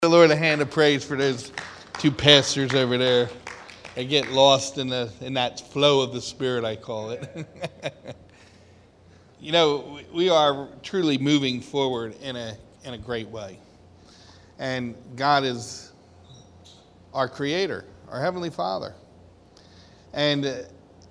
The Lord a hand of praise for those two pastors over there. They get lost in that flow of the Spirit, I call it. You know, we are truly moving forward in a great way. And God is our Creator, our Heavenly Father. And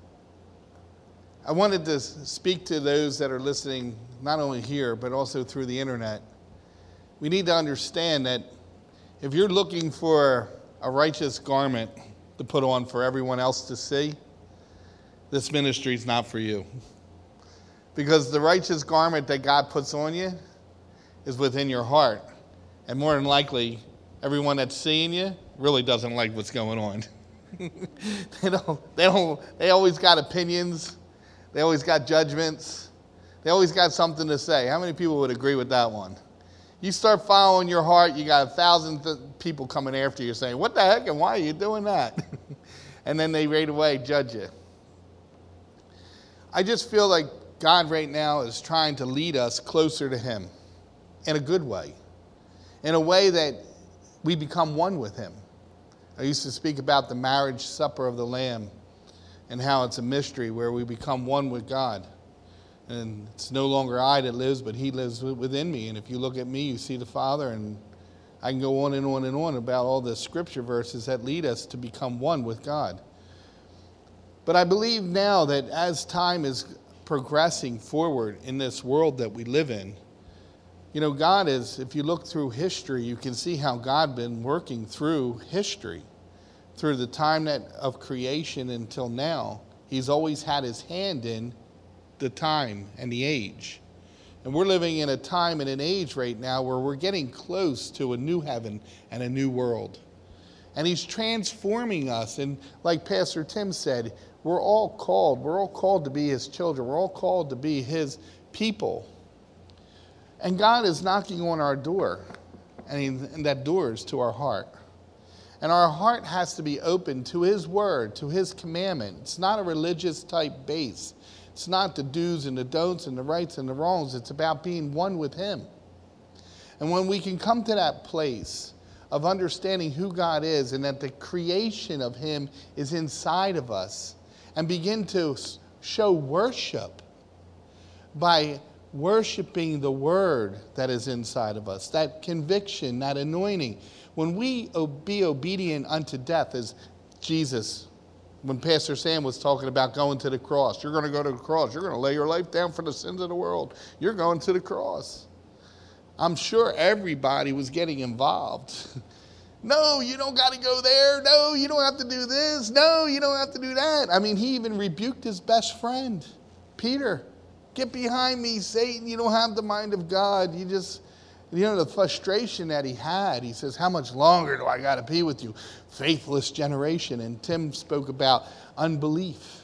I wanted to speak to those that are listening, not only here, but also through the internet. We need to understand that if you're looking for a righteous garment to put on for everyone else to see, this ministry is not for you. Because the righteous garment that God puts on you is within your heart. And more than likely, everyone that's seeing you really doesn't like what's going on. They always got opinions. They always got judgments. They always got something to say. How many people would agree with that one? You start following your heart, you got 1,000 people coming after you saying, what the heck and why are you doing that? And then they right away judge you. I just feel like God right now is trying to lead us closer to Him in a good way, in a way that we become one with Him. I used to speak about the marriage supper of the Lamb and how it's a mystery where we become one with God. And it's no longer I that lives, but He lives within me. And if you look at me, you see the Father. And I can go on and on and on about all the scripture verses that lead us to become one with God. But I believe now that as time is progressing forward in this world that we live in, you know, God is, if you look through history, you can see how God been working through history. Through the time of creation until now, He's always had His hand in the time and the age. And we're living in a time and an age right now where we're getting close to a new heaven and a new world. And He's transforming us. And like Pastor Tim said, we're all called to be His children. We're all called to be His people. And God is knocking on our door. And that door is to our heart. And our heart has to be open to His word, to His commandment. It's not a religious type base. It's not the do's and the don'ts and the rights and the wrongs. It's about being one with Him. And when we can come to that place of understanding who God is and that the creation of Him is inside of us and begin to show worship by worshiping the Word that is inside of us, that conviction, that anointing. When we be obedient unto death, as Jesus, when Pastor Sam was talking about going to the cross, you're going to go to the cross. You're going to lay your life down for the sins of the world. You're going to the cross. I'm sure everybody was getting involved. No, you don't got to go there. No, you don't have to do this. No, you don't have to do that. I mean, He even rebuked His best friend, Peter. Get behind me, Satan. You don't have the mind of God. You know, the frustration that he had. He says, how much longer do I got to be with you? Faithless generation. And Tim spoke about unbelief.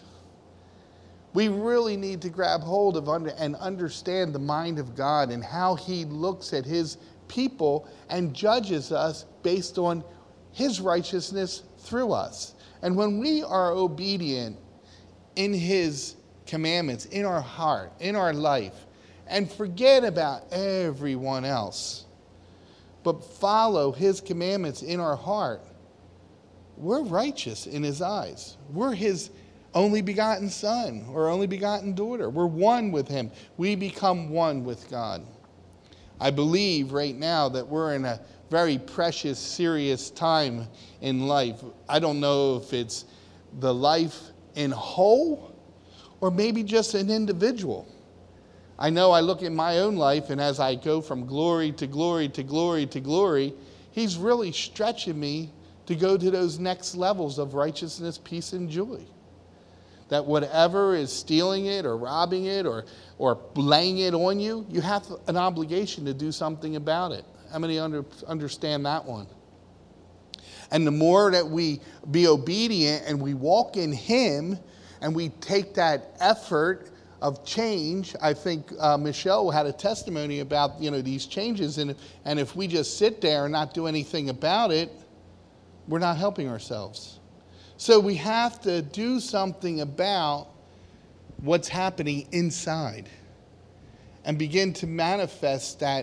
We really need to grab hold of and understand the mind of God and how He looks at His people and judges us based on His righteousness through us. And when we are obedient in His commandments, in our heart, in our life, and forget about everyone else, but follow His commandments in our heart, we're righteous in His eyes. We're His only begotten son or only begotten daughter. We're one with Him. We become one with God. I believe right now that we're in a very precious, serious time in life. I don't know if it's the life in whole or maybe just an individual. I know I look at my own life, and as I go from glory to glory to glory to glory, He's really stretching me to go to those next levels of righteousness, peace, and joy. That whatever is stealing it or robbing it or laying it on you, you have an obligation to do something about it. How many understand that one? And the more that we be obedient and we walk in Him and we take that effort of change. I think Michelle had a testimony about, you know, these changes, and if we just sit there and not do anything about it, we're not helping ourselves. So we have to do something about what's happening inside and begin to manifest that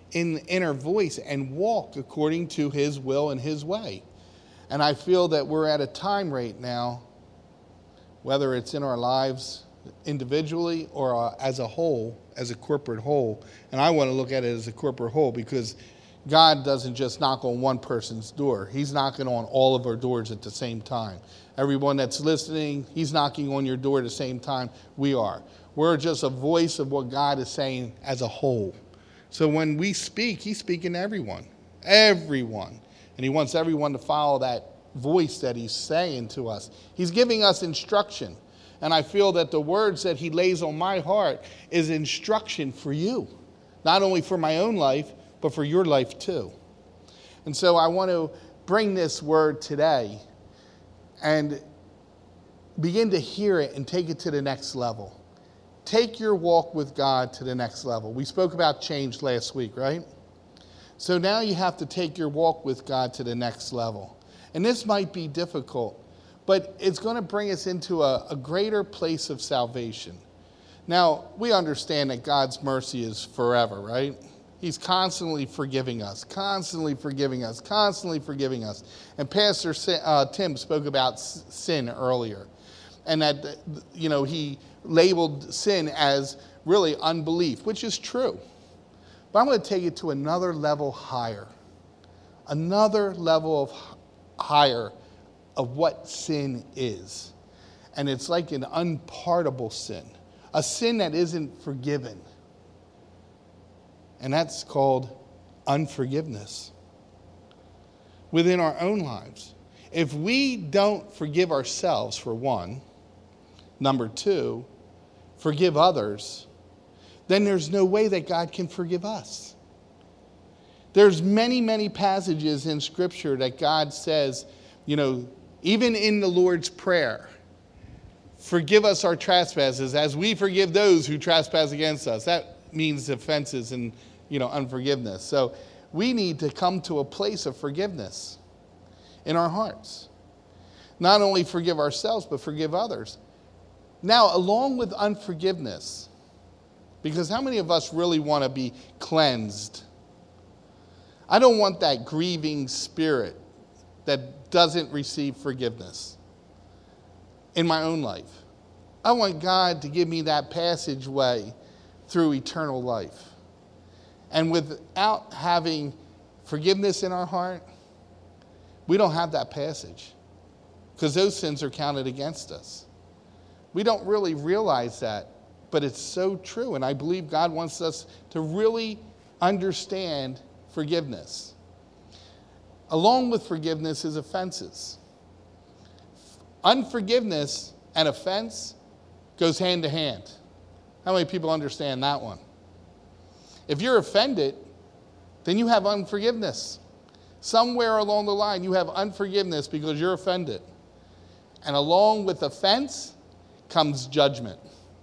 in the inner voice and walk according to his will and his way. And I feel that we're at a time right now, whether it's in our lives individually or as a whole, as a corporate whole, and I want to look at it as a corporate whole, because God doesn't just knock on one person's door. He's knocking on all of our doors at the same time. Everyone that's listening, he's knocking on your door at the same time we are. We're just a voice of what God is saying as a whole. So when we speak, he's speaking to everyone. Everyone. And he wants everyone to follow that voice that he's saying to us. He's giving us instruction. And I feel that the words that he lays on my heart is instruction for you. Not only for my own life, but for your life too. And so I want to bring this word today and begin to hear it and take it to the next level. Take your walk with God to the next level. We spoke about change last week, right? So now you have to take your walk with God to the next level. And this might be difficult, but it's going to bring us into a greater place of salvation. Now, we understand that God's mercy is forever, right? He's constantly forgiving us, constantly forgiving us, constantly forgiving us. And Pastor Tim spoke about sin earlier. And that, he labeled sin as really unbelief, which is true. But I'm going to take it to another level higher. Another level higher of what sin is. And it's like an unpardonable sin. A sin that isn't forgiven. And that's called unforgiveness. Within our own lives. If we don't forgive ourselves, for one, number two, forgive others, then there's no way that God can forgive us. There's many, many passages in Scripture that God says, even in the Lord's Prayer, forgive us our trespasses as we forgive those who trespass against us. That means offenses and, unforgiveness. So we need to come to a place of forgiveness in our hearts. Not only forgive ourselves, but forgive others. Now, along with unforgiveness, because how many of us really want to be cleansed? I don't want that grieving spirit that doesn't receive forgiveness in my own life. I want God to give me that passageway through eternal life. And without having forgiveness in our heart, we don't have that passage, because those sins are counted against us. We don't really realize that, but it's so true. And I believe God wants us to really understand forgiveness. Along with forgiveness is offenses. Unforgiveness and offense goes hand to hand. How many people understand that one? If you're offended, then you have unforgiveness. Somewhere along the line, you have unforgiveness because you're offended. And along with offense comes judgment.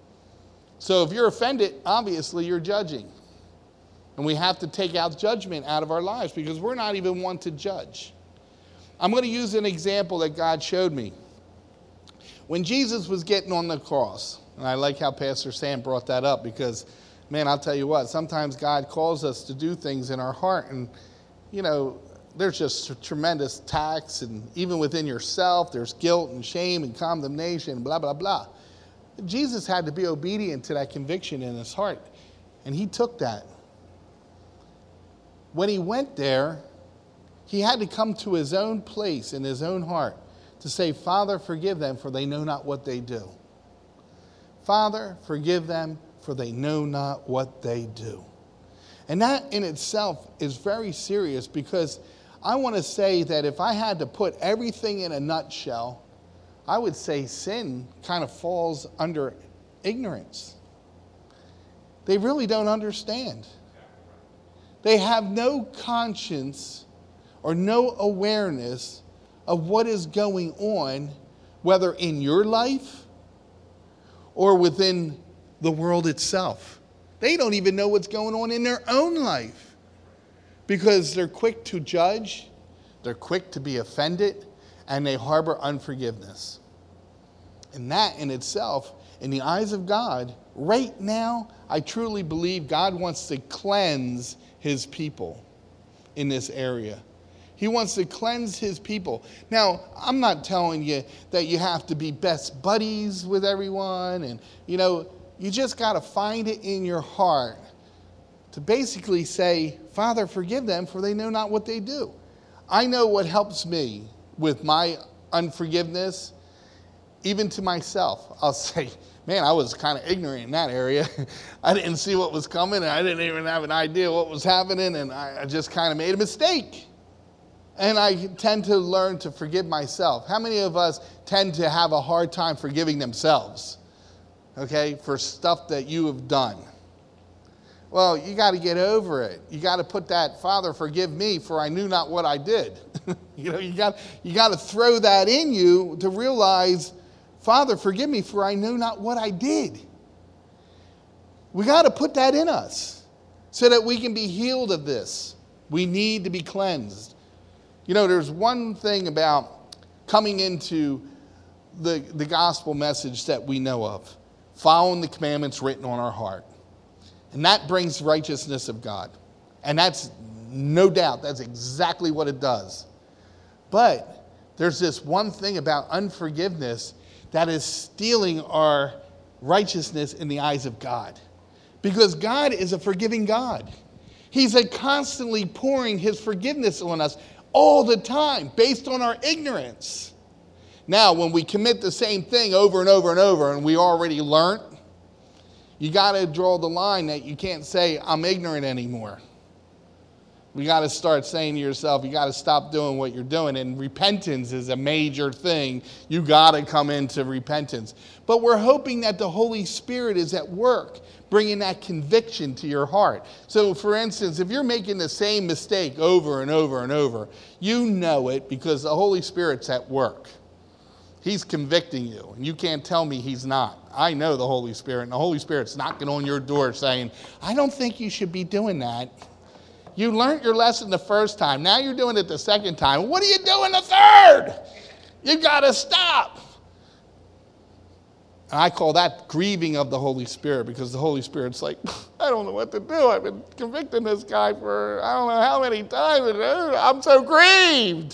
So if you're offended, obviously you're judging. And we have to take out judgment out of our lives because we're not even one to judge. I'm going to use an example that God showed me. When Jesus was getting on the cross, and I like how Pastor Sam brought that up because, man, I'll tell you what, sometimes God calls us to do things in our heart and, there's just tremendous tax, and even within yourself, there's guilt and shame and condemnation, blah, blah, blah. Jesus had to be obedient to that conviction in his heart, and he took that. When he went there, he had to come to his own place in his own heart to say, Father, forgive them, for they know not what they do. Father, forgive them, for they know not what they do. And that in itself is very serious, because I want to say that if I had to put everything in a nutshell, I would say sin kind of falls under ignorance. They really don't understand. They have no conscience or no awareness of what is going on, whether in your life or within the world itself. They don't even know what's going on in their own life because they're quick to judge, they're quick to be offended, and they harbor unforgiveness. And that in itself, in the eyes of God, right now, I truly believe God wants to cleanse his people in this area. He wants to cleanse his people. Now, I'm not telling you that you have to be best buddies with everyone. And, you just got to find it in your heart to basically say, Father, forgive them, for they know not what they do. I know what helps me with my unforgiveness, even to myself. I'll say, man, I was kind of ignorant in that area. I didn't see what was coming, and I didn't even have an idea what was happening, and I just kind of made a mistake. And I tend to learn to forgive myself. How many of us tend to have a hard time forgiving themselves, for stuff that you have done? Well, you got to get over it. You got to put that, Father, forgive me, for I knew not what I did. You got to throw that in you to realize, Father, forgive me, for I know not what I did. We got to put that in us so that we can be healed of this. We need to be cleansed. There's one thing about coming into the gospel message that we know of, following the commandments written on our heart. And that brings righteousness of God. And that's no doubt, that's exactly what it does. But there's this one thing about unforgiveness that is stealing our righteousness in the eyes of God. Because God is a forgiving God. He's constantly pouring his forgiveness on us all the time based on our ignorance. Now, when we commit the same thing over and over and over and we already learned, you got to draw the line that you can't say, I'm ignorant anymore. We got to start saying to yourself, you got to stop doing what you're doing. And repentance is a major thing. You got to come into repentance. But we're hoping that the Holy Spirit is at work, bringing that conviction to your heart. So, for instance, if you're making the same mistake over and over and over, you know it because the Holy Spirit's at work. He's convicting you, and you can't tell me he's not. I know the Holy Spirit, and the Holy Spirit's knocking on your door saying, I don't think you should be doing that. You learned your lesson the first time. Now you're doing it the second time. What are you doing the third? You got to stop. And I call that grieving of the Holy Spirit, because the Holy Spirit's like, I don't know what to do. I've been convicting this guy for I don't know how many times. I'm so grieved.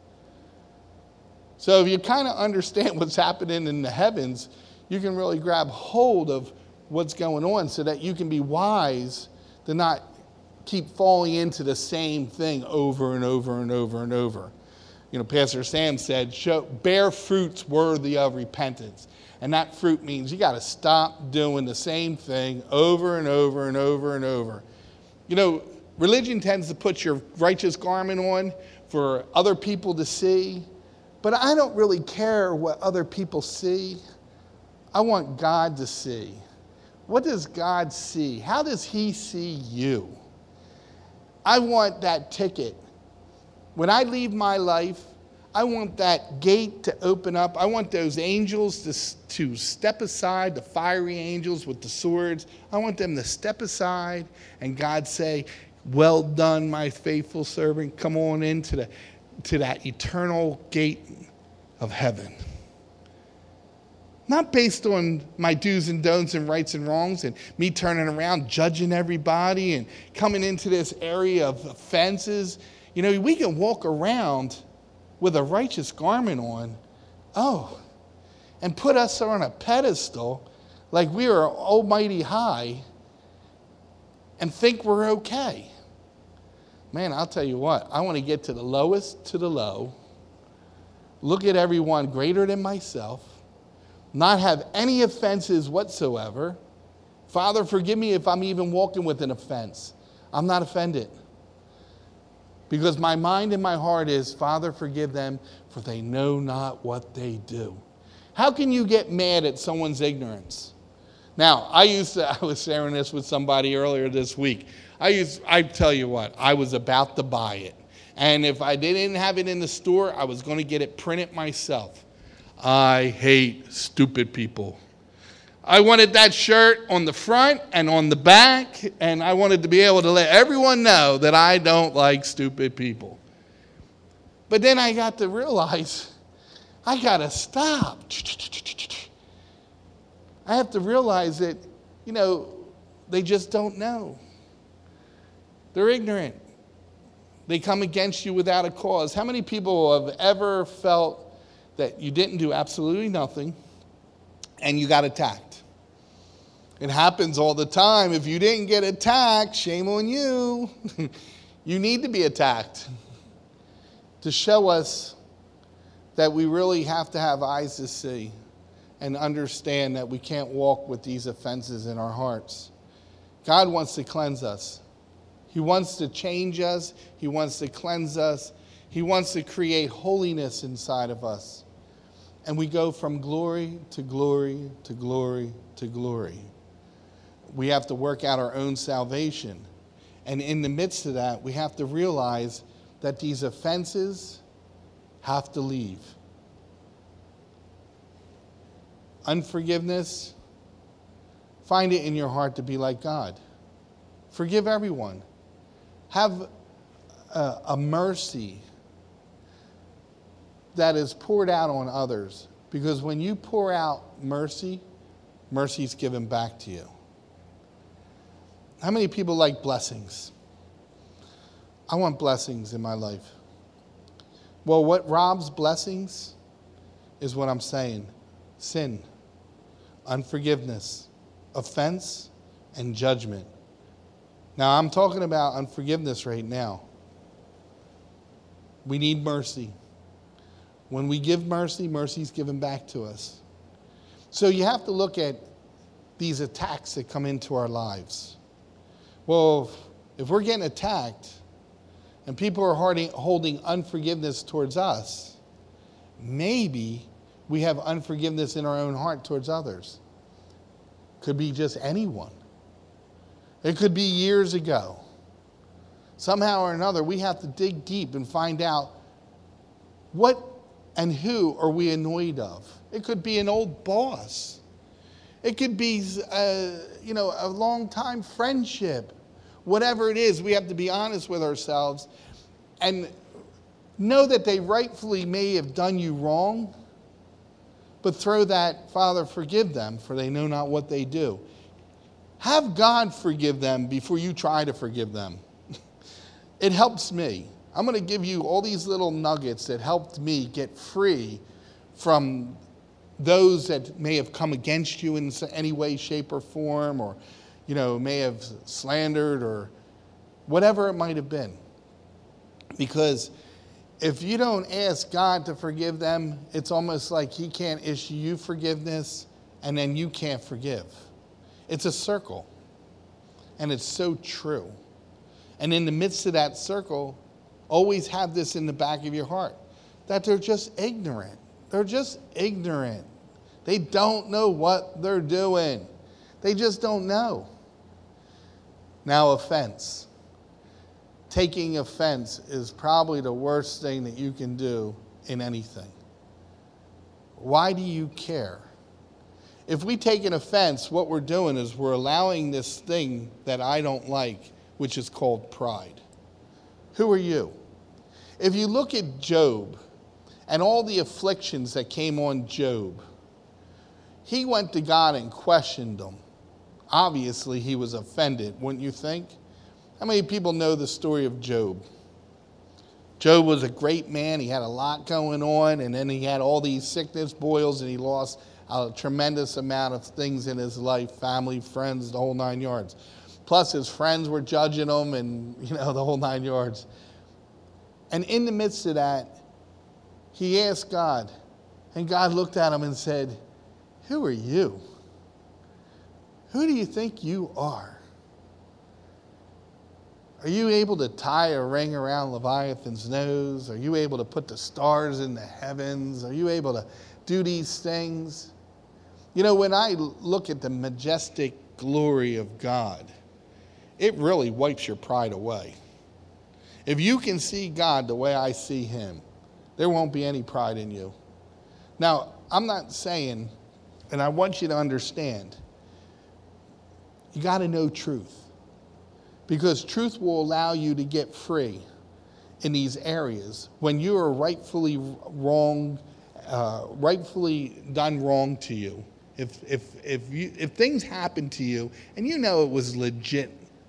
So if you kind of understand what's happening in the heavens, you can really grab hold of what's going on so that you can be wise to not keep falling into the same thing over and over and over and over. Pastor Sam said, bear fruits worthy of repentance. And that fruit means you got to stop doing the same thing over and over and over and over. Religion tends to put your righteous garment on for other people to see. But I don't really care what other people see. I want God to see. What does God see? How does he see you? I want that ticket. When I leave my life, I want that gate to open up. I want those angels to step aside, the fiery angels with the swords. I want them to step aside and God say, well done, my faithful servant. Come on into that eternal gate of heaven. Not based on my do's and don'ts and rights and wrongs and me turning around judging everybody and coming into this area of offenses. We can walk around with a righteous garment on, and put us on a pedestal like we are almighty high and think we're okay. Man, I'll tell you what, I want to get to the lowest to the low, look at everyone greater than myself, not have any offenses whatsoever. Father, forgive me if I'm even walking with an offense. I'm not offended. Because my mind and my heart is, Father, forgive them, for they know not what they do. How can you get mad at someone's ignorance? Now, I was sharing this with somebody earlier this week. I tell you what, I was about to buy it. And if I didn't have it in the store, I was going to get it printed myself. I hate stupid people. I wanted that shirt on the front and on the back, and I wanted to be able to let everyone know that I don't like stupid people. But then I got to realize, I got to stop. I have to realize that, they just don't know. They're ignorant. They come against you without a cause. How many people have ever felt that you didn't do absolutely nothing and you got attacked? It happens all the time. If you didn't get attacked, shame on you. You need to be attacked to show us that we really have to have eyes to see and understand that we can't walk with these offenses in our hearts. God wants to cleanse us. He wants to change us. He wants to cleanse us. He wants to create holiness inside of us. And we go from glory to glory to glory to glory. We have to work out our own salvation. And in the midst of that, we have to realize that these offenses have to leave. Unforgiveness, find it in your heart to be like God. Forgive everyone. Have a mercy that is poured out on others. Because when you pour out mercy, mercy is given back to you. How many people like blessings? I want blessings in my life. Well, what robs blessings is what I'm saying. Sin, unforgiveness, offense, and judgment. Now, I'm talking about unforgiveness right now. We need mercy. When we give mercy, mercy is given back to us. So you have to look at these attacks that come into our lives. Well, if we're getting attacked and people are holding unforgiveness towards us, maybe we have unforgiveness in our own heart towards others. Could be just anyone. It could be years ago. Somehow or another, we have to dig deep and find out what and who are we annoyed of. It could be an old boss. It could be a long-time friendship. Whatever it is, we have to be honest with ourselves and know that they rightfully may have done you wrong, but throw that, Father, forgive them, for they know not what they do. Have God forgive them before you try to forgive them. It helps me. I'm going to give you all these little nuggets that helped me get free from those that may have come against you in any way, shape, or form, or may have slandered or whatever it might have been. Because if you don't ask God to forgive them, it's almost like he can't issue you forgiveness and then you can't forgive. It's a circle. And it's so true. And in the midst of that circle, always have this in the back of your heart, that they're just ignorant. They're just ignorant. They don't know what they're doing. They just don't know. Now, offense. Taking offense is probably the worst thing that you can do in anything. Why do you care? If we take an offense, what we're doing is we're allowing this thing that I don't like, which is called pride. Who are you? If you look at Job and all the afflictions that came on Job, he went to God and questioned them. Obviously, he was offended, wouldn't you think? How many people know the story of Job? Job was a great man. He had a lot going on, and then he had all these sickness, boils, and he lost a tremendous amount of things in his life, family, friends, the whole 9 yards. Plus, his friends were judging him and, the whole 9 yards. And in the midst of that, he asked God, and God looked at him and said, "Who are you? Who do you think you are? Are you able to tie a ring around Leviathan's nose? Are you able to put the stars in the heavens? Are you able to do these things?" When I look at the majestic glory of God, it really wipes your pride away. If you can see God the way I see him, there won't be any pride in you. Now, I'm not saying, and I want you to understand, you got to know truth. Because truth will allow you to get free in these areas when you are rightfully wrong, rightfully done wrong to you. If things happen to you and it was legit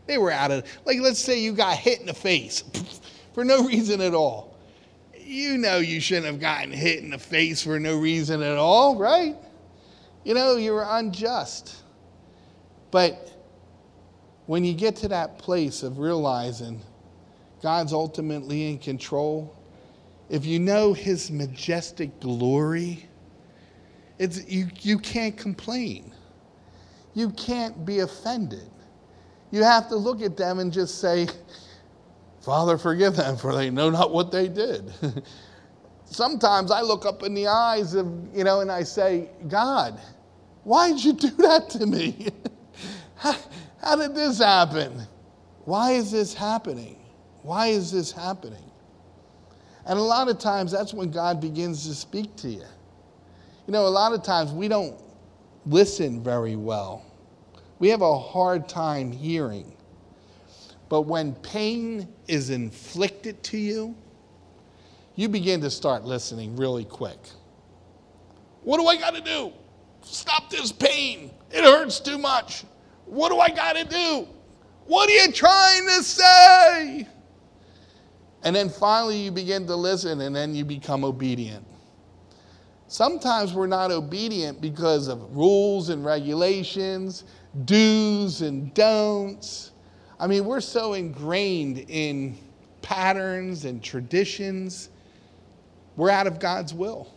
They were out of, like, let's say you got hit in the face for no reason at all. You know you shouldn't have gotten hit in the face for no reason at all, right? You know, you were unjust. But when you get to that place of realizing God's ultimately in control, if you know his majestic glory, you can't complain. You can't be offended. You have to look at them and just say, Father, forgive them, for they know not what they did. Sometimes I look up in the eyes of, and I say, God, why did you do that to me? How did this happen? Why is this happening? Why is this happening? And a lot of times that's when God begins to speak to you. A lot of times we don't listen very well. We have a hard time hearing. But when pain is inflicted to you, you begin to start listening really quick. What do I got to do? Stop this pain. It hurts too much. What do I got to do? What are you trying to say? And then finally you begin to listen, and then you become obedient. Sometimes we're not obedient because of rules and regulations, do's and don'ts. I mean, we're so ingrained in patterns and traditions, we're out of God's will.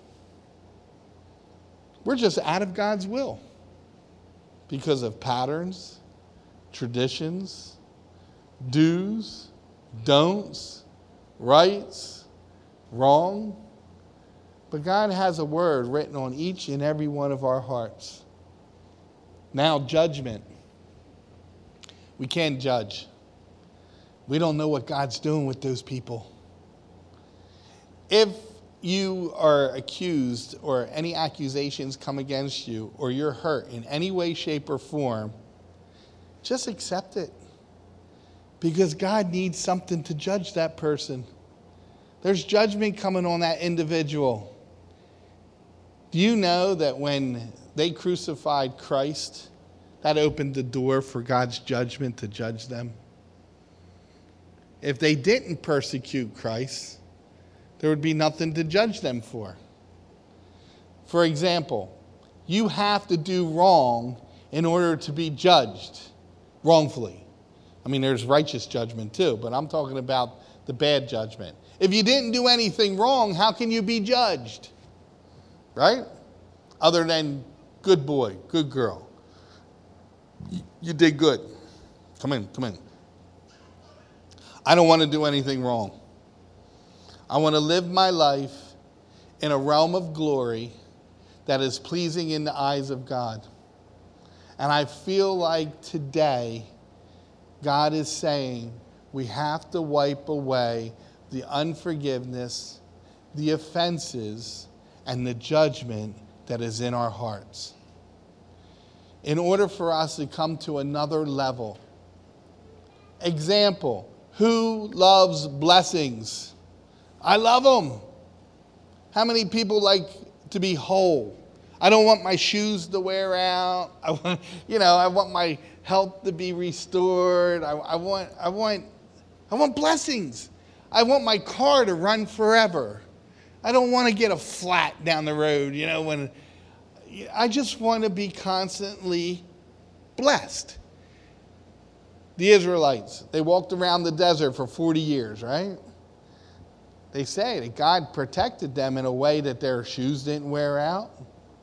We're just out of God's will because of patterns, traditions, do's, don'ts, rights, wrong. But God has a word written on each and every one of our hearts. Now, judgment. We can't judge. We don't know what God's doing with those people. If you are accused or any accusations come against you or you're hurt in any way, shape, or form, just accept it. Because God needs something to judge that person. There's judgment coming on that individual. Do you know that when they crucified Christ, that opened the door for God's judgment to judge them? If they didn't persecute Christ, there would be nothing to judge them for. For example, you have to do wrong in order to be judged wrongfully. I mean, there's righteous judgment too, but I'm talking about the bad judgment. If you didn't do anything wrong, how can you be judged? Right? Other than good boy, good girl. You did good. Come in. I don't want to do anything wrong. I want to live my life in a realm of glory that is pleasing in the eyes of God. And I feel like today, God is saying we have to wipe away the unforgiveness, the offenses, and the judgment that is in our hearts. In order for us to come to another level. Example, who loves blessings? I love them. How many people like to be whole? I don't want my shoes to wear out. I want my health to be restored. I want blessings. I want my car to run forever. I don't want to get a flat down the road, when I just want to be constantly blessed. The Israelites, they walked around the desert for 40 years, right? They say that God protected them in a way that their shoes didn't wear out.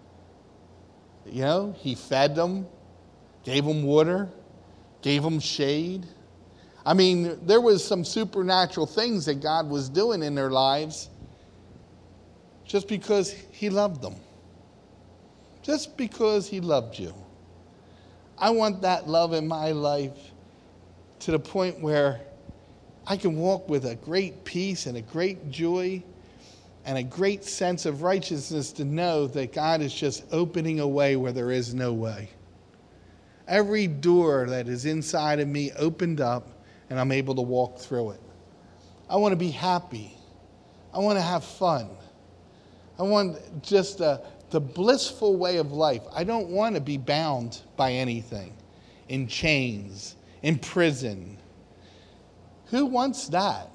He fed them, gave them water, gave them shade. I mean, there was some supernatural things that God was doing in their lives just because he loved them. Just because he loved you. I want that love in my life to the point where I can walk with a great peace and a great joy and a great sense of righteousness to know that God is just opening a way where there is no way. Every door that is inside of me opened up and I'm able to walk through it. I want to be happy. I want to have fun. I want just the blissful way of life. I don't want to be bound by anything, in chains, in prison. Who wants that?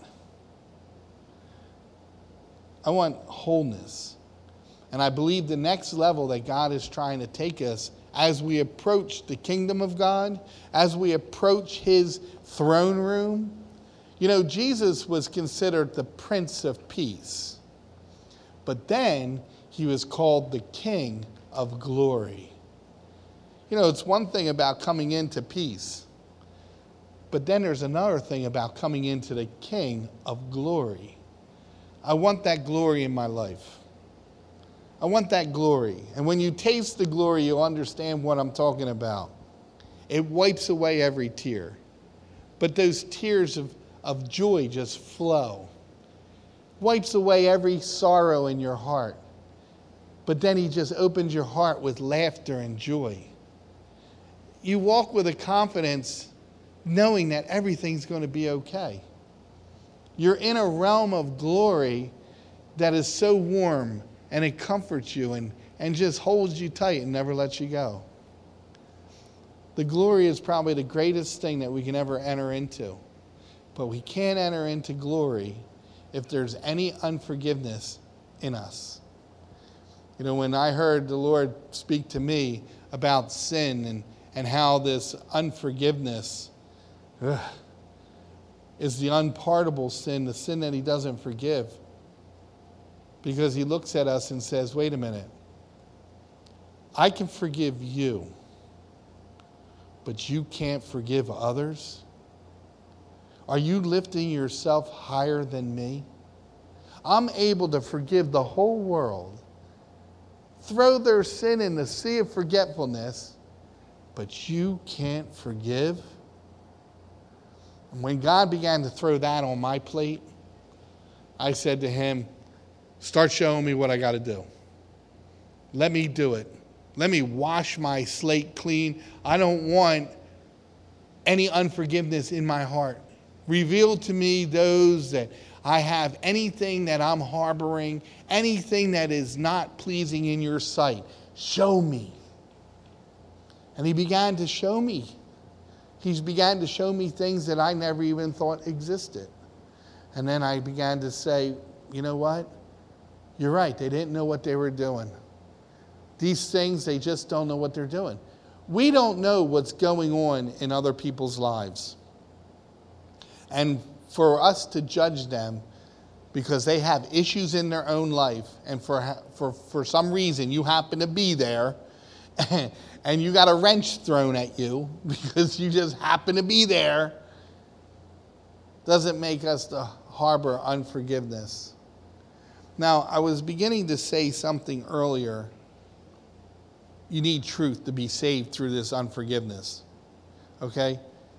I want wholeness. And I believe the next level that God is trying to take us as we approach the kingdom of God, as we approach his throne room. You know, Jesus was considered the Prince of Peace. But then he was called the King of Glory. You know, it's one thing about coming into peace. But then there's another thing about coming into the King of Glory. I want that glory in my life. I want that glory. And when you taste the glory, you'll understand what I'm talking about. It wipes away every tear. But those tears of joy just flow. Wipes away every sorrow in your heart. But then he just opens your heart with laughter and joy. You walk with a confidence knowing that everything's going to be okay. You're in a realm of glory that is so warm, and it comforts you and just holds you tight and never lets you go. The glory is probably the greatest thing that we can ever enter into. But we can't enter into glory if there's any unforgiveness in us. You know, when I heard the Lord speak to me about sin and how this unforgiveness is the unpardonable sin, the sin that he doesn't forgive. Because he looks at us and says, wait a minute, I can forgive you, but you can't forgive others? Are you lifting yourself higher than me? I'm able to forgive the whole world, throw their sin in the sea of forgetfulness, but you can't forgive? And when God began to throw that on my plate, I said to him, start showing me what I got to do. Let me do it. Let me wash my slate clean. I don't want any unforgiveness in my heart. Reveal to me those that I have anything that I'm harboring, anything that is not pleasing in your sight. Show me. And he began to show me. He began to show me things that I never even thought existed. And then I began to say, you know what? You're right. They didn't know what they were doing. These things, they just don't know what they're doing. We don't know what's going on in other people's lives. And for us to judge them because they have issues in their own life, and for some reason you happen to be there, and you got a wrench thrown at you because you just happen to be there, doesn't make us to harbor unforgiveness. Now, I was beginning to say something earlier. You need truth to be saved through this unforgiveness. Okay?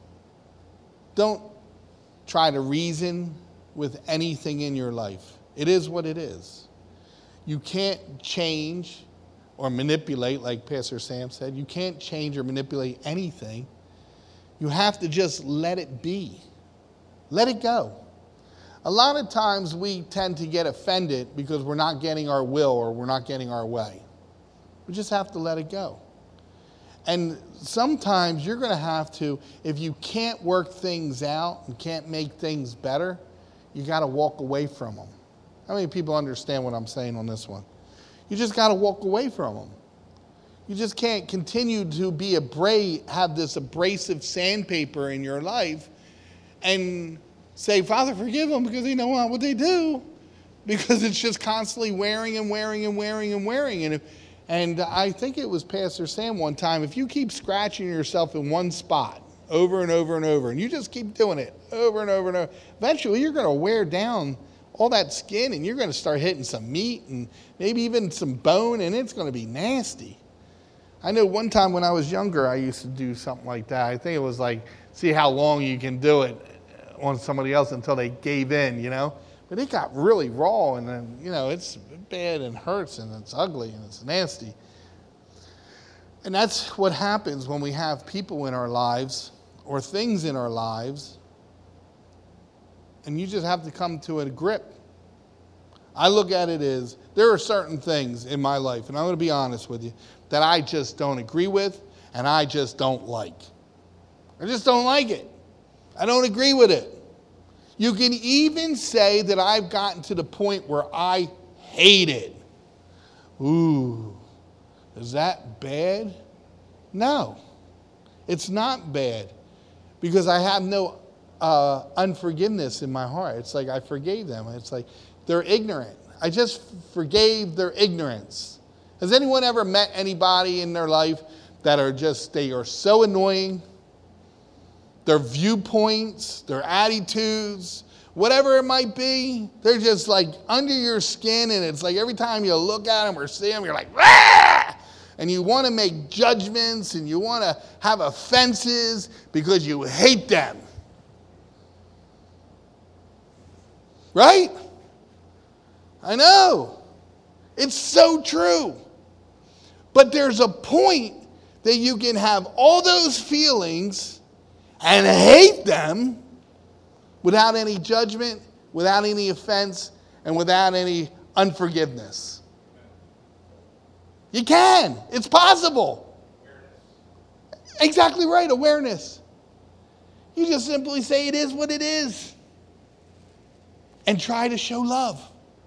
Don't try to reason with anything in your life. It is what it is. You can't change or manipulate, like Pastor Sam said. You can't change or manipulate anything. You have to just let it be. Let it go. A lot of times we tend to get offended because we're not getting our will or we're not getting our way. We just have to let it go. And sometimes you're going to have to, if you can't work things out and can't make things better, you got to walk away from them. How many people understand what I'm saying on this one? You just got to walk away from them. You just can't continue to be have this abrasive sandpaper in your life and say, Father, forgive them because they know what they do. Because it's just constantly wearing and wearing and wearing and wearing. And I think it was Pastor Sam one time, if you keep scratching yourself in one spot over and over and over, and you just keep doing it over and over and over, eventually you're going to wear down all that skin, and you're going to start hitting some meat and maybe even some bone, and it's going to be nasty. I know one time when I was younger, I used to do something like that. I think it was like, see how long you can do it on somebody else until they gave in, you know. But it got really raw, and then, you know, it's bad and hurts, and it's ugly, and it's nasty. And that's what happens when we have people in our lives or things in our lives, and you just have to come to a grip. I look at it as there are certain things in my life, and I'm going to be honest with you, that I just don't agree with and I just don't like. I just don't like it. I don't agree with it. You can even say that I've gotten to the point where I hate it. Ooh, is that bad? No, it's not bad, because I have no unforgiveness in my heart. It's like I forgave them. It's like they're ignorant. I just forgave their ignorance. Has anyone ever met anybody in their life that they are so annoying? Their viewpoints, their attitudes, whatever it might be, they're just like under your skin, and it's like every time you look at them or see them, you're like, ah! And you want to make judgments, and you want to have offenses because you hate them. Right? I know. It's so true. But there's a point that you can have all those feelings and hate them without any judgment, without any offense, and without any unforgiveness. You can. It's possible. Exactly right, awareness. You just simply say it is what it is and try to show love.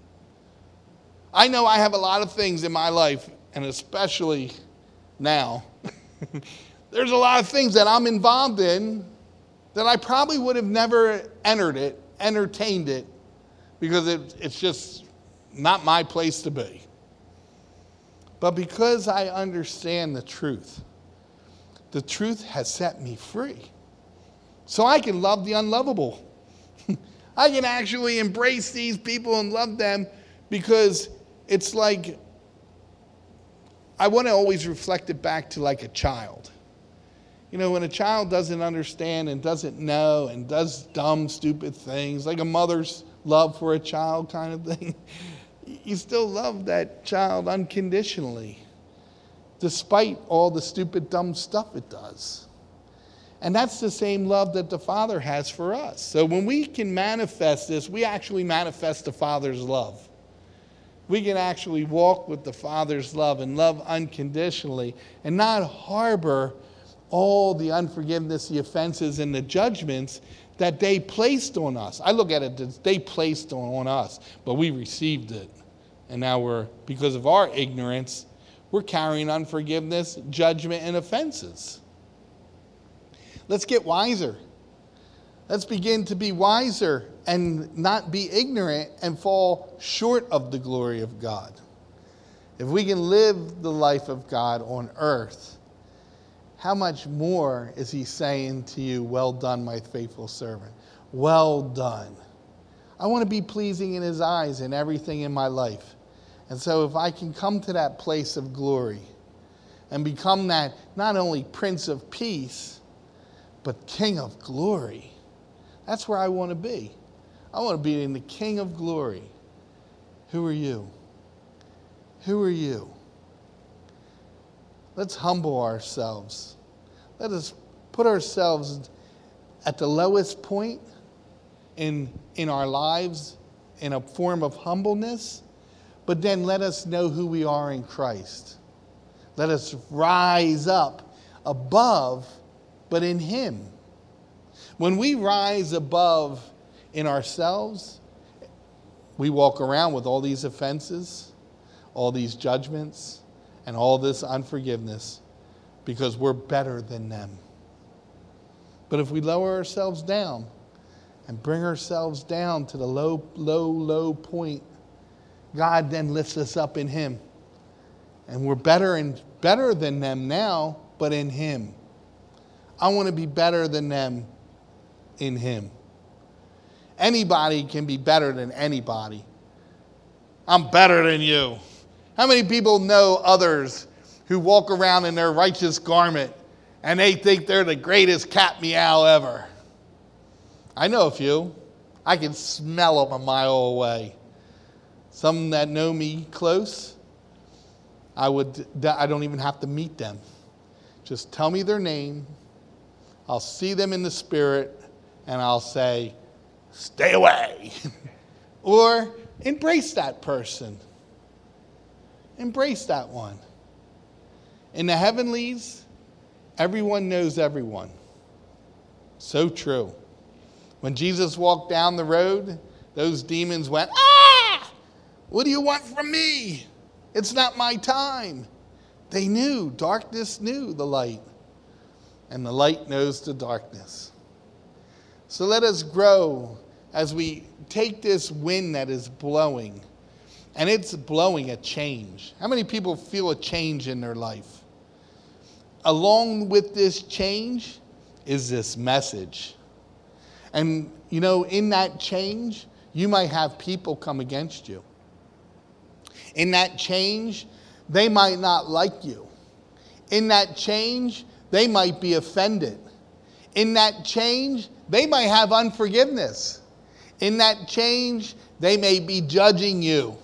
I know I have a lot of things in my life, and especially now, there's a lot of things that I'm involved in that I probably would have never entertained it, because it's just not my place to be. But because I understand the truth has set me free. So I can love the unlovable. I can actually embrace these people and love them, because it's like, I want to always reflect it back to like a child. You know, when a child doesn't understand and doesn't know and does dumb, stupid things, like a mother's love for a child kind of thing, you still love that child unconditionally, despite all the stupid, dumb stuff it does. And that's the same love that the Father has for us. So when we can manifest this, we actually manifest the Father's love. We can actually walk with the Father's love and love unconditionally and not harbor all the unforgiveness, the offenses, and the judgments that they placed on us. I look at it as they placed on us, but we received it. And now because of our ignorance, we're carrying unforgiveness, judgment, and offenses. Let's get wiser. Let's begin to be wiser and not be ignorant and fall short of the glory of God. If we can live the life of God on earth, how much more is he saying to you, well done, my faithful servant. Well done. I want to be pleasing in his eyes in everything in my life. And so if I can come to that place of glory and become that not only Prince of Peace, but King of Glory, that's where I want to be. I want to be in the King of Glory. Who are you? Who are you? Let's humble ourselves. Let us put ourselves at the lowest point in our lives in a form of humbleness, but then let us know who we are in Christ. Let us rise up above, but in him. When we rise above in ourselves, we walk around with all these offenses, all these judgments, and all this unforgiveness, because we're better than them. But if we lower ourselves down and bring ourselves down to the low point, God then lifts us up in him. And we're better than them now, but in him. I want to be better than them in him. Anybody can be better than anybody. I'm better than you. How many people know others who walk around in their righteous garment and they think they're the greatest cat meow ever? I know a few. I can smell them a mile away. Some that know me close, I don't even have to meet them. Just tell me their name. I'll see them in the spirit and I'll say, stay away. Or embrace that person. Embrace that one. In the heavenlies, everyone knows everyone. So true. When Jesus walked down the road, those demons went, "Ah! What do you want from me? It's not my time." They knew. Darkness knew the light. And the light knows the darkness. So let us grow as we take this wind that is blowing. And it's blowing a change. How many people feel a change in their life? Along with this change is this message. And, you know, in that change, you might have people come against you. In that change, they might not like you. In that change, they might be offended. In that change, they might have unforgiveness. In that change, they may be judging you.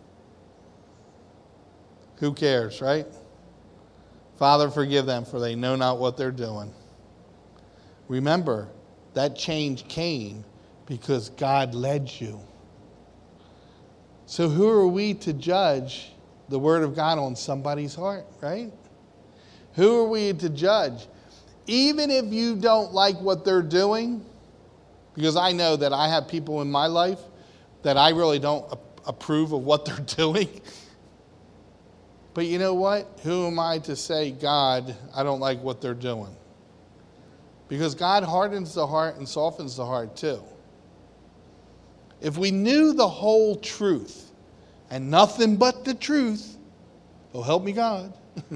Who cares, right? Father, forgive them, for they know not what they're doing. Remember, that change came because God led you. So who are we to judge the Word of God on somebody's heart, right? Who are we to judge? Even if you don't like what they're doing, because I know that I have people in my life that I really don't approve of what they're doing. But you know what? Who am I to say, God, I don't like what they're doing? Because God hardens the heart and softens the heart too. If we knew the whole truth and nothing but the truth, oh help me God,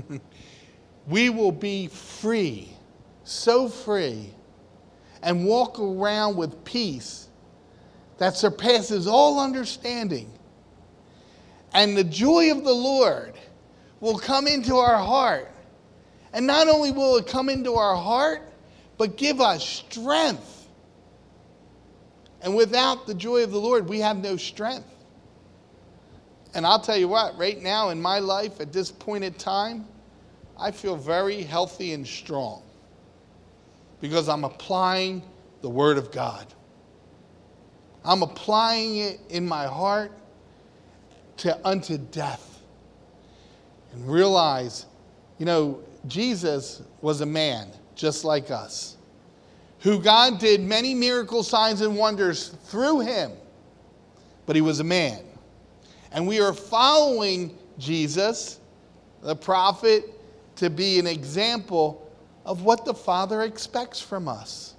we will be free, so free, and walk around with peace that surpasses all understanding. And the joy of the Lord will come into our heart. And not only will it come into our heart, but give us strength. And without the joy of the Lord, we have no strength. And I'll tell you what, right now in my life, at this point in time, I feel very healthy and strong because I'm applying the Word of God. I'm applying it in my heart unto death. And realize, you know, Jesus was a man just like us, who God did many miracle signs and wonders through him, but he was a man. And we are following Jesus, the prophet, to be an example of what the Father expects from us.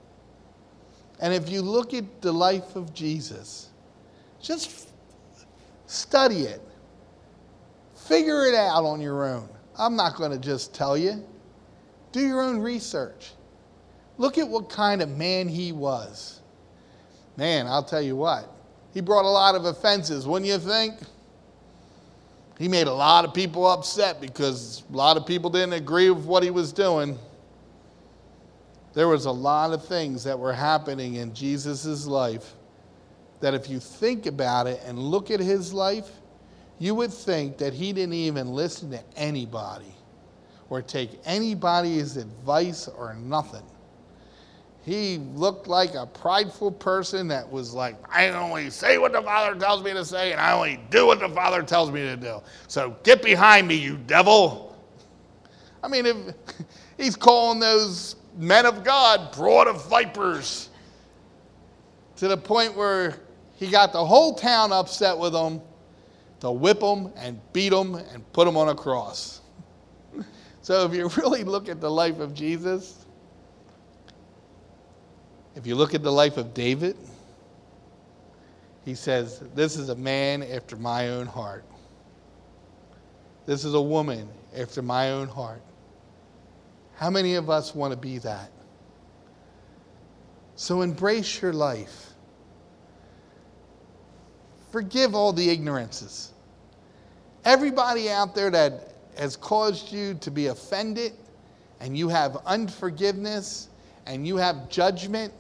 And if you look at the life of Jesus, just study it. Figure it out on your own. I'm not going to just tell you. Do your own research. Look at what kind of man he was. Man, I'll tell you what. He brought a lot of offenses, wouldn't you think? He made a lot of people upset because a lot of people didn't agree with what he was doing. There was a lot of things that were happening in Jesus' life that if you think about it and look at his life, you would think that he didn't even listen to anybody or take anybody's advice or nothing. He looked like a prideful person that was like, I only say what the Father tells me to say, and I only do what the Father tells me to do. So get behind me, you devil. I mean, if he's calling those men of God brood of vipers, to the point where he got the whole town upset with him to whip them and beat them and put them on a cross. So if you really look at the life of Jesus, if you look at the life of David, he says, this is a man after my own heart. This is a woman after my own heart. How many of us want to be that? So embrace your life. Forgive all the ignorances. Everybody out there that has caused you to be offended, and you have unforgiveness, and you have judgment,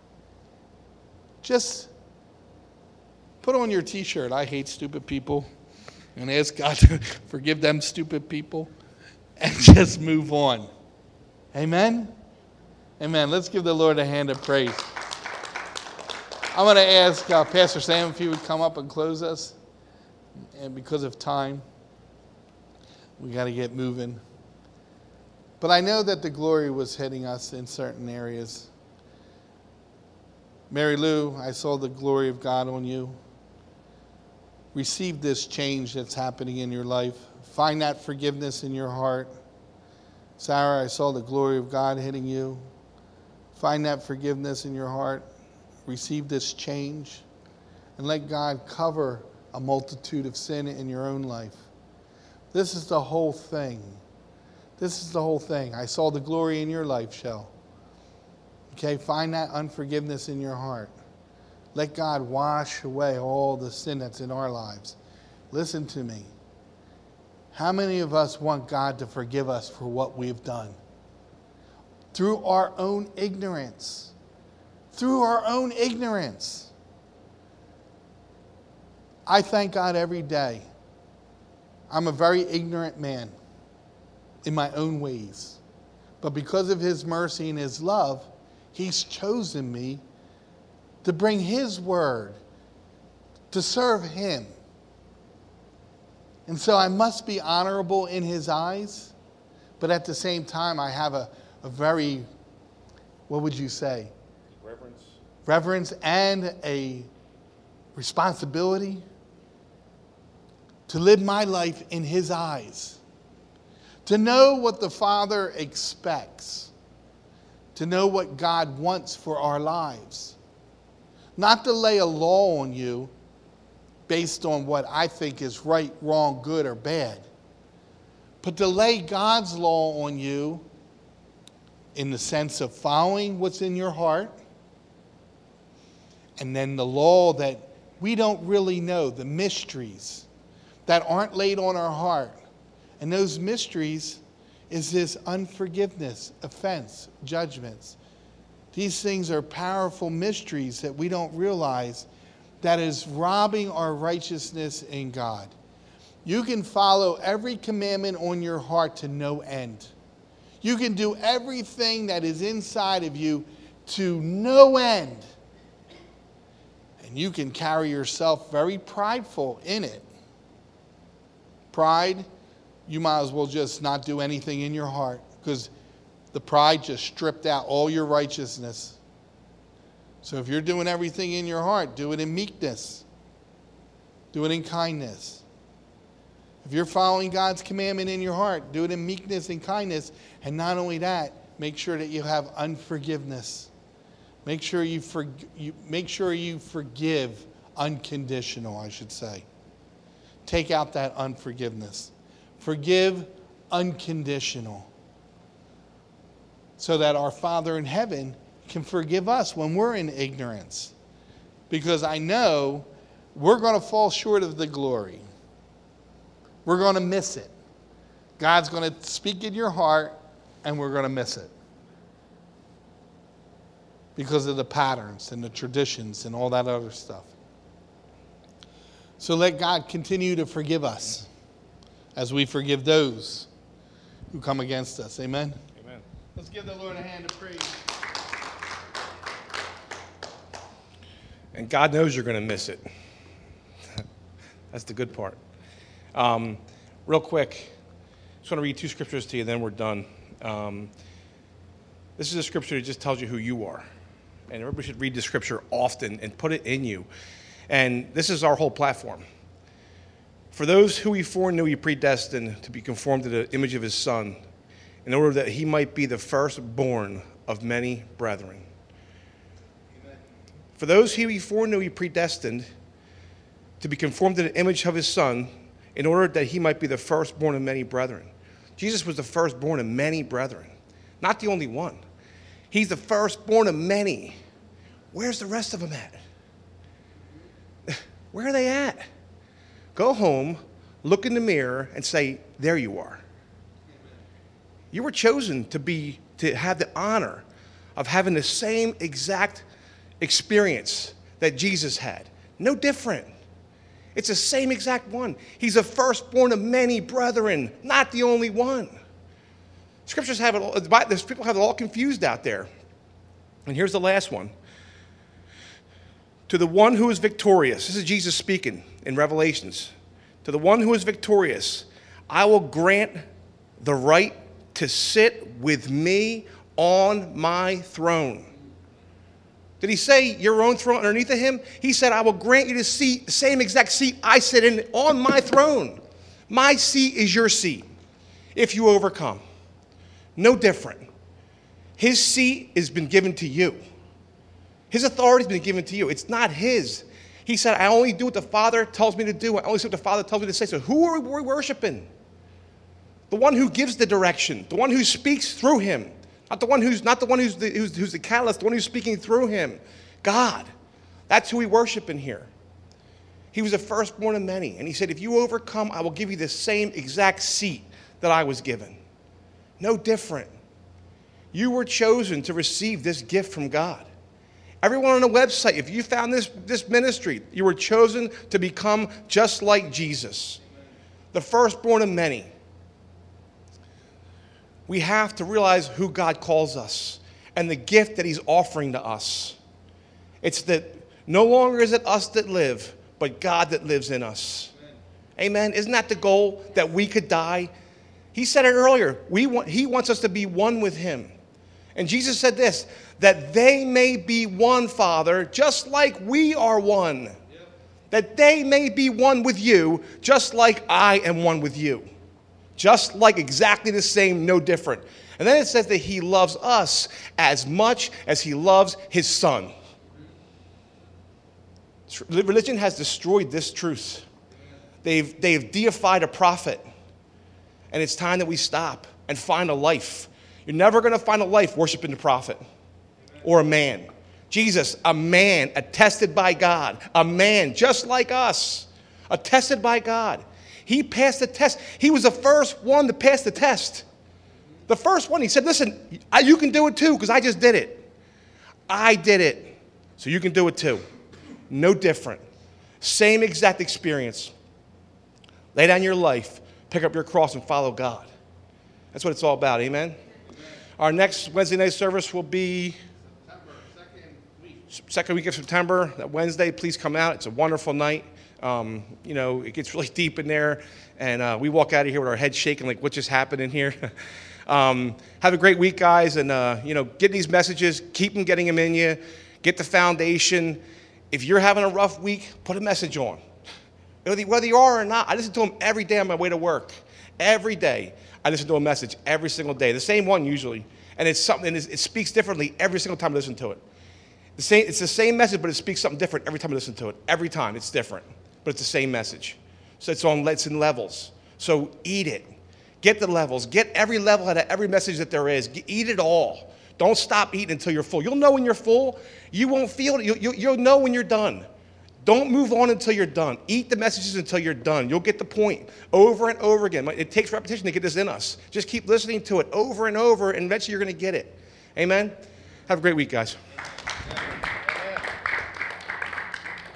just put on your t-shirt, I hate stupid people, and ask God to forgive them stupid people, and just move on. Amen? Amen. Let's give the Lord a hand of praise. I'm going to ask Pastor Sam if he would come up and close us. And because of time, we got to get moving. But I know that the glory was hitting us in certain areas. Mary Lou, I saw the glory of God on you. Receive this change that's happening in your life. Find that forgiveness in your heart. Sarah, I saw the glory of God hitting you. Find that forgiveness in your heart. Receive this change. And let God cover a multitude of sin in your own life. This is the whole thing. This is the whole thing. I saw the glory in your life, Shell. Okay, find that unforgiveness in your heart. Let God wash away all the sin that's in our lives. Listen to me. How many of us want God to forgive us for what we've done? Through our own ignorance. Through our own ignorance. I thank God every day. I'm a very ignorant man in my own ways. But because of His mercy and His love, He's chosen me to bring His word, to serve Him. And so I must be honorable in His eyes, but at the same time I have a very, what would you say? Reverence and a responsibility to live my life in His eyes. To know what the Father expects. To know what God wants for our lives. Not to lay a law on you based on what I think is right, wrong, good, or bad. But to lay God's law on you in the sense of following what's in your heart. And then the law that we don't really know, the mysteries that aren't laid on our heart. And those mysteries is this unforgiveness, offense, judgments. These things are powerful mysteries that we don't realize that is robbing our righteousness in God. You can follow every commandment on your heart to no end. You can do everything that is inside of you to no end. And you can carry yourself very prideful in it. Pride, you might as well just not do anything in your heart, because the pride just stripped out all your righteousness. So if you're doing everything in your heart, do it in meekness. Do it in kindness. If you're following God's commandment in your heart, do it in meekness and kindness. And not only that, make sure that you have unforgiveness. Make sure you forgive unconditional, I should say. Take out that unforgiveness. Forgive unconditional. So that our Father in heaven can forgive us when we're in ignorance. Because I know we're going to fall short of the glory. We're going to miss it. God's going to speak in your heart and we're going to miss it. Because of the patterns and the traditions and all that other stuff. So let God continue to forgive us as we forgive those who come against us. Amen? Amen. Let's give the Lord a hand of praise. And God knows you're going to miss it. That's the good part. Real quick, I just want to read two scriptures to you, then we're done. This is a scripture that just tells you who you are. And everybody should read the scripture often and put it in you. And this is our whole platform. For those who He foreknew, He predestined to be conformed to the image of His Son, in order that He might be the firstborn of many brethren. Amen. For those who He foreknew, He predestined to be conformed to the image of His Son, in order that He might be the firstborn of many brethren. Jesus was the firstborn of many brethren, not the only one. He's the firstborn of many. Where's the rest of them at? Where are they at? Go home, look in the mirror, and say, there you are. You were chosen to have the honor of having the same exact experience that Jesus had. No different. It's the same exact one. He's the firstborn of many brethren, not the only one. Scriptures have it all, people have it all confused out there. And here's the last one. To the one who is victorious, this is Jesus speaking in Revelations. To the one who is victorious, I will grant the right to sit with me on my throne. Did he say your own throne underneath of him? He said, I will grant you the seat, the same exact seat I sit in on my throne. My seat is your seat if you overcome. No different. His seat has been given to you. His authority has been given to you. It's not his. He said, I only do what the Father tells me to do. I only say what the Father tells me to say. So who are we worshiping? The one who gives the direction, the one who speaks through him. Not the one who's the catalyst, the one who's speaking through him. God. That's who we worship in here. He was the firstborn of many. And he said, if you overcome, I will give you the same exact seat that I was given. No different. You were chosen to receive this gift from God. Everyone on the website, if you found this ministry, you were chosen to become just like Jesus. The firstborn of many. We have to realize who God calls us and the gift that he's offering to us. It's that no longer is it us that live, but God that lives in us. Amen. Isn't that the goal, that we could die? He said it earlier. He wants us to be one with him. And Jesus said this, that they may be one, Father, just like we are one. Yep. That they may be one with you, just like I am one with you. Just like exactly the same, no different. And then it says that he loves us as much as he loves his son. Religion has destroyed this truth. They've deified a prophet. And it's time that we stop and find a life. You're never going to find a life worshiping the prophet or a man. Jesus, a man attested by God. A man just like us, attested by God. He passed the test. He was the first one to pass the test. The first one. He said, listen, you can do it too because I just did it. I did it. So you can do it too. No different. Same exact experience. Lay down your life, pick up your cross, and follow God. That's what it's all about. Amen? Our next Wednesday night service will be second week of September. That Wednesday, please come out. It's a wonderful night. It gets really deep in there, and we walk out of here with our heads shaking like, what just happened in here? Have a great week, guys, and, get these messages. Keep them, getting them in you. Get the foundation. If you're having a rough week, put a message on. Whether you are or not, I listen to them every day on my way to work. Every day, I listen to a message every single day. The same one usually, and it's something. It speaks differently every single time I listen to it. It's the same message, but it speaks something different every time I listen to it. Every time, it's different, but it's the same message. So it's in levels. So eat it. Get the levels. Get every level out of every message that there is. Eat it all. Don't stop eating until you're full. You'll know when you're full. You won't feel it. You'll know when you're done. Don't move on until you're done. Eat the messages until you're done. You'll get the point over and over again. It takes repetition to get this in us. Just keep listening to it over and over, and eventually you're going to get it. Amen? Have a great week, guys.